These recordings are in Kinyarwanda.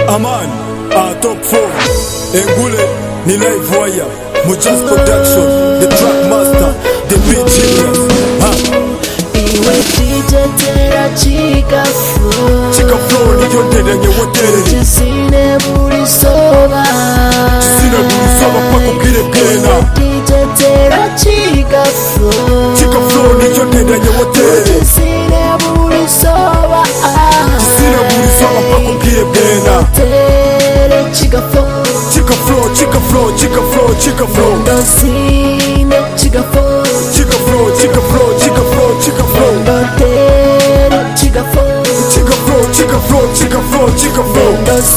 Aman, top 4 Engule, ni live wire Mujas production, the track master, the beat genius. Iwe titetera chika flow, Chika flow ni yondere nye wotere Chisine buri soba, Chisine buri soba pako kire kena. Titetera chika flow, Chika flow ni yondere nye wotere Chisine buri soba, Chisine buri soba pako kire kena. Tere chika flow, Chika flow, chika flow, chika flow, chika flow. Dosine chika flow, Chika flow, chika flow, chika flow, chika flow. Tere chika flow, Chika flow, chika flow, chika flow, chika flow.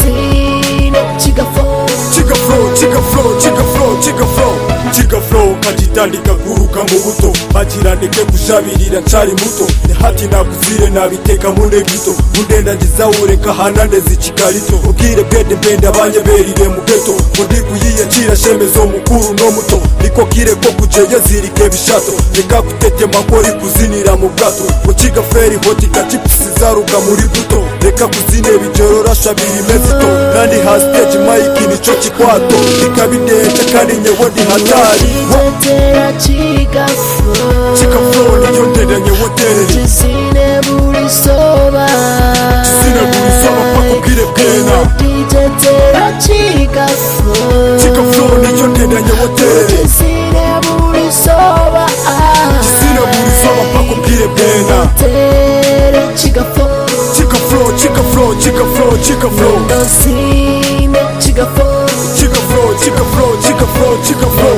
Dosine chika flow, Chika flow, chika flow, chika flow, chika flow. Chika flow kajitandika kuruka mu buto bagiranike kushabirira ncari muto hati nakuzire nabiteka mune gito mundenda gizawureka hanande zikigarito ubwire bwede mbende abanye berire mu geto mundi kuyiyacira shemezo mukuru no muto niko kire ko kujeye zirike bishato reka kutetema kori kuzinira mu bwato ukiga feri hoti kachipsi zaruga muri buto reka kuzine bijorora shabiri mezito kandi ha stage mic nico kikwato ikabideje kandi nyewodi hatari Titetera chika flow, Chika flow ni yondere nye wotere Chisine buri soba, Chisine buri soba pako kire kena. Titetera chika flow, Chika flow ni yondere nye wotere Chisine buri soba, Chisine buri soba pako kire kena. Tere chika flow, Chika flow, chika flow, chika flow, chika flow. Dosine chika flow, Chika flow, chika flow, chika flow, chika flow.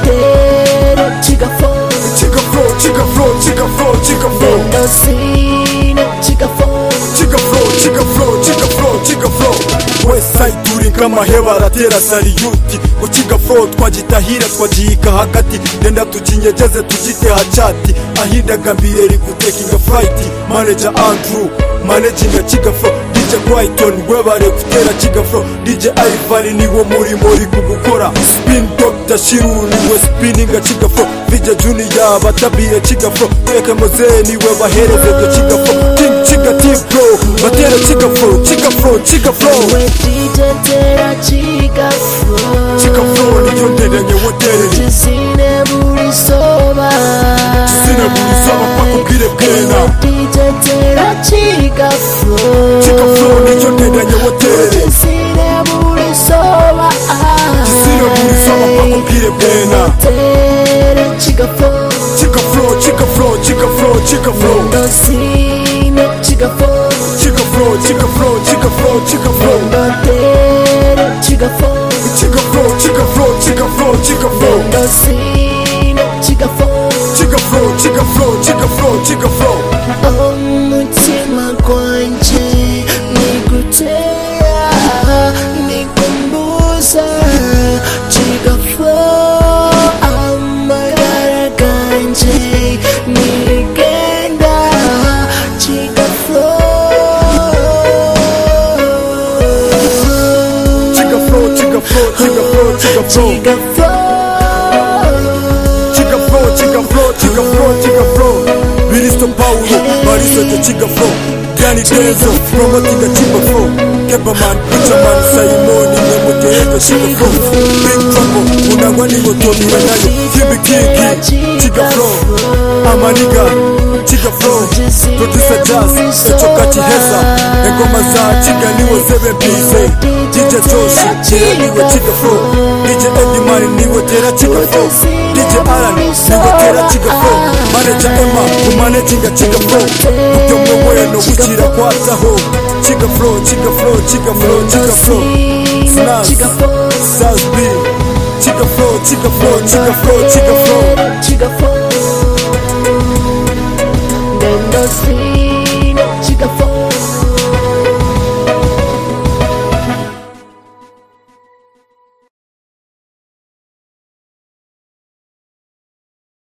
Tere chika flow, Chika flow, chika flow, chika flow, chika flow. Dosine chika flow, Chika flow, chika flow, chika flow, chika flow. Westside turi kama heba ratera saliyuti Kuchika flow twagitahira twagihika hagati Nenda tukinyegeze tugite hachati Ahinda gambire rikutekinga fight Manager Andrew, managing ya Chika flow DJ Brighton, webare kutera Chika flow DJ Ivan niwo muri kugukora Spin Dr. Shiru niwe spinninga Chika flow Vija Junior batabire Chika flow Eke Moze niwe bahereze Chika flow King Chika T-Flow batera Chika flow, Chika flow, Chika flow. Iwe titetera chika flow, Chika flow ni yondere nye wotere Chisine buri soba, Chisine buri soba pako kire kena. Titetera chika flow, Chika flow ni yondere nye wotere Chisine buri soba, Chisine buri soba pako kire kena. Tere chika flow, Chika flow, chika flow, chika flow, chika flow. Dosine chika flow, Chika flow, chika flow, chika flow, chika flow. Tere chika flow, Chika flow, chika flow, chika flow, chika flow. Dosine chika flow, Chika flow, chika flow, chika flow, chika flow. Umutima kwanje nikutera nikumbuza chika flow, amagara ganje nigenda chika flow, Chika flow, chika flow, chika flow, chika flow. chika flow, Chika flow, chika flow, chika flow, chika flow. Minister Paulo, Marisa the Chika flow. Danny Denzo, promoting the Chika flow. Kepaman, Pichaman, Simoni, Nemote, the Chika flow. Big Trouble, Unagwani Gotomi, Renayo, Kimi Kiki, Chika flow. Amaniga, Chika flow. Producer Jazz, Echokati Hesa, Engoma za Chika niwo 7 DJ Joshi, niwe Chika flow. DJ Eddie Mani niwe tera Chika flow. DJ Alan niwe tera Chika flow. Manager Emma kumanaging a Chika flow. Upyo mweweno wikira kwataho. Chika flow, Chika flow, Chika flow, Chika flow. Snaz, South B. Chika flow, Chika flow, Chika flow, Chika flow. chika flow.